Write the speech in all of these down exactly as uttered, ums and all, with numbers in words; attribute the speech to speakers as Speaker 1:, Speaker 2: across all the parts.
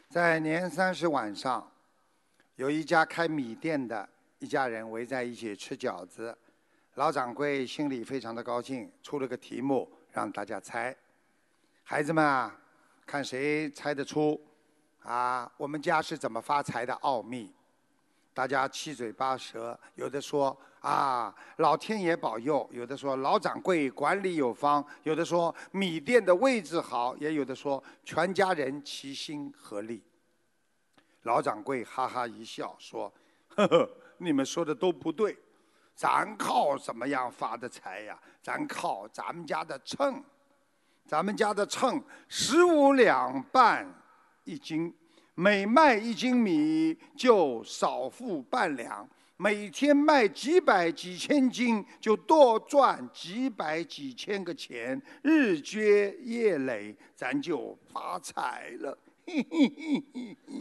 Speaker 1: 在年三十晚上，有一家开米店的一家人围在一起吃饺子。老掌柜心里非常的高兴，出了个题目让大家猜。孩子们啊，看谁猜得出啊，我们家是怎么发财的奥秘。大家七嘴八舌，有的说啊，老天爷保佑；有的说老掌柜管理有方；有的说米店的位置好；也有的说全家人齐心合力。老掌柜哈哈一笑说：“呵呵，你们说的都不对，咱靠怎么样发的财呀？咱靠咱们家的秤，咱们家的秤十五两半一斤。”每卖一斤米就少付半两，每天卖几百几千斤就多赚几百几千个钱，日积月累，咱就发财了。嘿嘿嘿嘿嘿。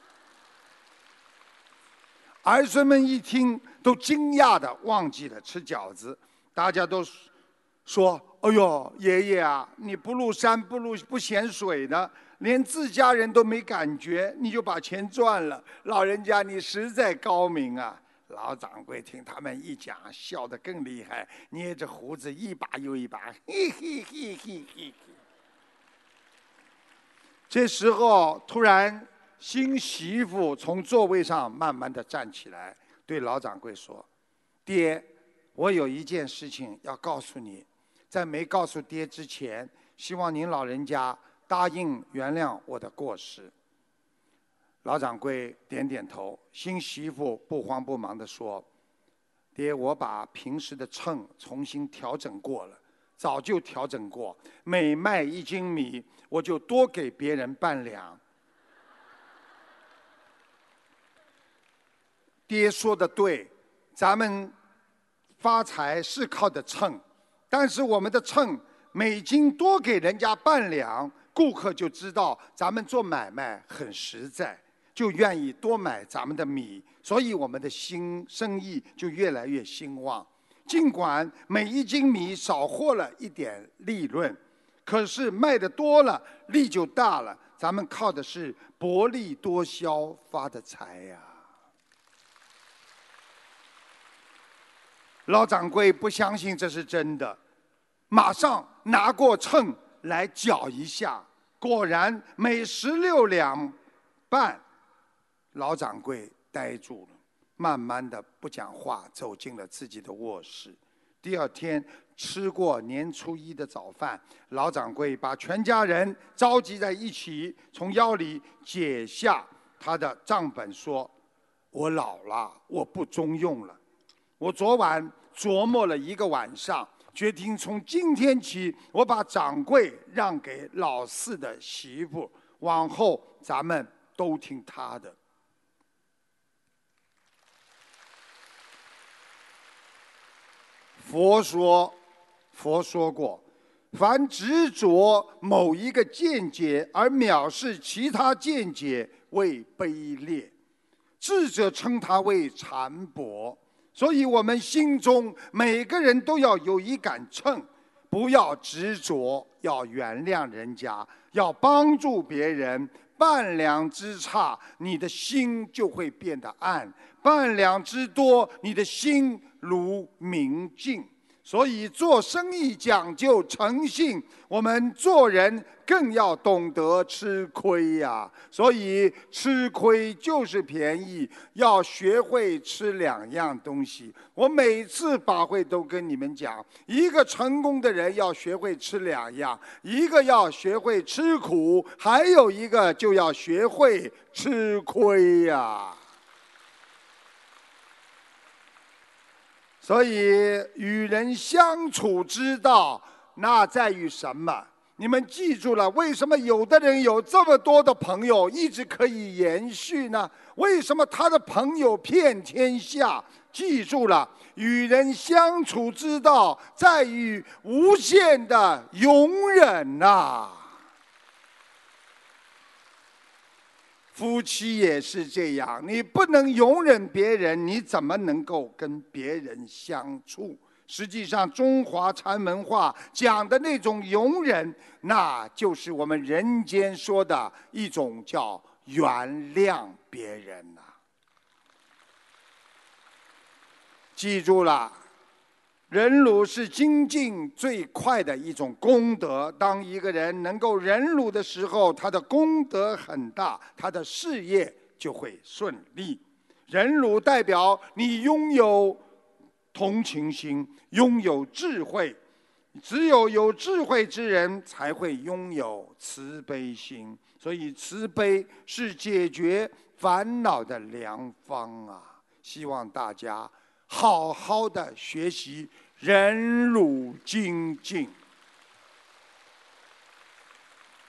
Speaker 1: 儿孙们一听，都惊讶地忘记了吃饺子，大家都说：“哎呦，爷爷啊，你不入山不入不嫌水的。”连自家人都没感觉，你就把钱赚了，老人家你实在高明啊！老掌柜听他们一讲，笑得更厉害，捏着胡子一把又一把，嘿嘿嘿嘿嘿。这时候，突然新媳妇从座位上慢慢地站起来，对老掌柜说：“爹，我有一件事情要告诉你，在没告诉爹之前，希望您老人家答应原谅我的过失。”老掌柜点点头，新媳妇不慌不忙地说：“爹，我把平时的秤重新调整过了，早就调整过，每卖一斤米，我就多给别人半两。”爹说的对，咱们发财是靠的秤，但是我们的秤每斤多给人家半两，顾客就知道咱们做买卖很实在，就愿意多买咱们的米，所以我们的新生意就越来越兴旺。尽管每一斤米少获了一点利润，可是卖的多了，利就大了。咱们靠的是薄利多销发的财呀。老掌柜不相信这是真的，马上拿过秤来搅一下，果然每十六两半。老掌柜呆住了，慢慢的不讲话，走进了自己的卧室。第二天吃过年初一的早饭，老掌柜把全家人召集在一起，从腰里解下他的账本说：“我老了，我不中用了。我昨晚琢磨了一个晚上，决定从今天起，我把掌柜让给老四的媳妇，往后咱们都听他的。”佛说，佛说过，凡执着某一个见解而藐视其他见解为卑劣，智者称它为禅薄。所以我们心中每个人都要有一杆秤，不要执着，要原谅人家，要帮助别人。半两之差，你的心就会变得暗；半两之多，你的心如明镜。所以做生意讲究诚信，我们做人更要懂得吃亏呀。所以吃亏就是便宜，要学会吃两样东西。我每次法会都跟你们讲，一个成功的人要学会吃两样，一个要学会吃苦，还有一个就要学会吃亏呀。所以与人相处之道，那在于什么？你们记住了，为什么有的人有这么多的朋友一直可以延续呢？为什么他的朋友遍天下？记住了，与人相处之道在于无限的容忍呐、啊。夫妻也是这样，你不能容忍别人，你怎么能够跟别人相处？实际上，中华禅文化讲的那种容忍，那就是我们人间说的一种叫原谅别人呐、记住了，忍辱是精进最快的一种功德。当一个人能够忍辱的时候，他的功德很大，他的事业就会顺利。忍辱代表你拥有同情心，拥有智慧。只有有智慧之人才会拥有慈悲心，所以慈悲是解决烦恼的良方啊！希望大家好好的学习忍辱精进。